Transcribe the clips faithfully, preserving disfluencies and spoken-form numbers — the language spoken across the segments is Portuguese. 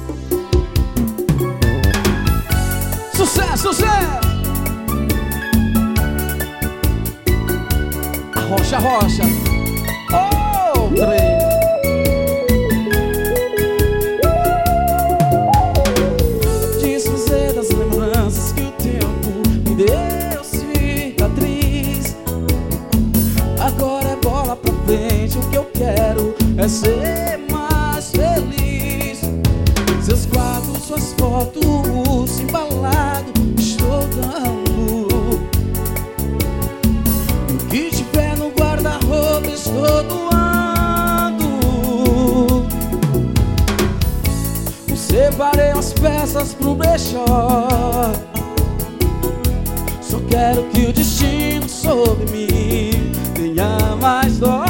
Sucesso, sucesso! Rocha, rocha. Oh, três. Desfazer das lembranças que o tempo me deu cicatriz. Agora é bola pra frente. O que eu quero é ser mais feliz. Seus quadros, suas fotos embalados, estou dando. O que tiver no guarda-roupa estou doando. Separei as peças pro brechó. Só quero que o destino sobre mim tenha mais dó.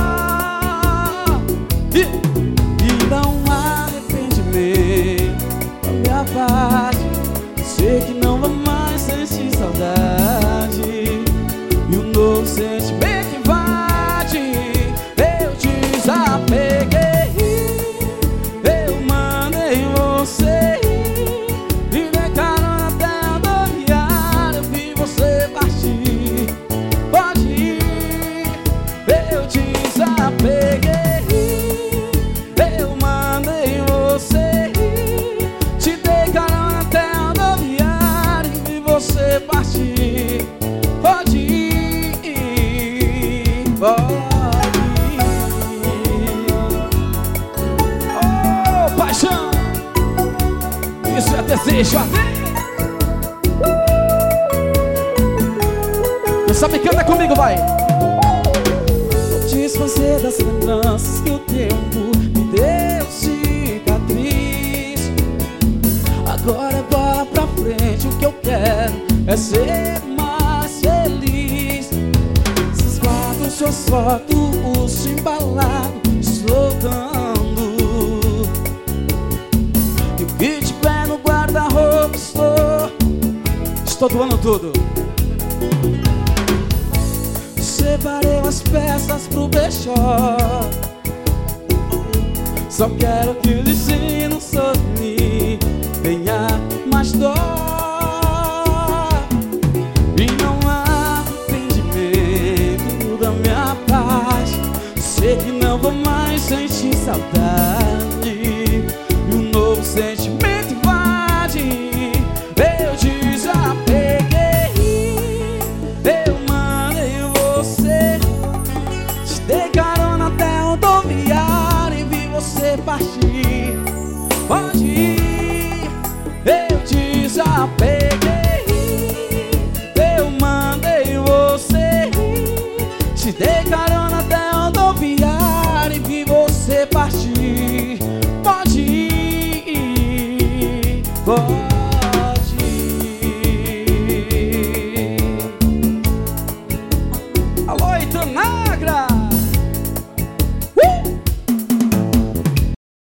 E, e não há arrependimento da minha parte. Sei que não vai mais sentir saudade. E o novo sentimento invade. Eu desapeguei. Eu mandei você ir. E de carona até a rodoviária. Eu vi você partir. Pode ir. Eu desapeguei. Eu mandei você ir. Te dei carona até a rodoviária. E vi você partir. Pode ir, pode ir. Oh, paixão! Isso é desejo, até. Quem sabe canta comigo, vai! Vou desfazer das lembranças que o tempo me deu cicatriz. Agora é bola pra frente. O que eu quero é ser mais feliz. Esses quadros, suas fotos embalados, estou dando. E o que tiver no guarda-roupa estou Estou doando tudo. Separei as peças pro brechó. Só quero que o destino sobre mim tenha mais dó. E não há arrependimento da minha parte. Sei que não vou mais sentir saudade. E um novo sentimento invade. Eu desapeguei. Eu mandei você. Te dei carona até a rodoviária e vi você partir. Pode ir. Eu desapeguei. Eu mandei você. Te dei carona até a rodoviária e vi você partir. Pode ir, pode ir.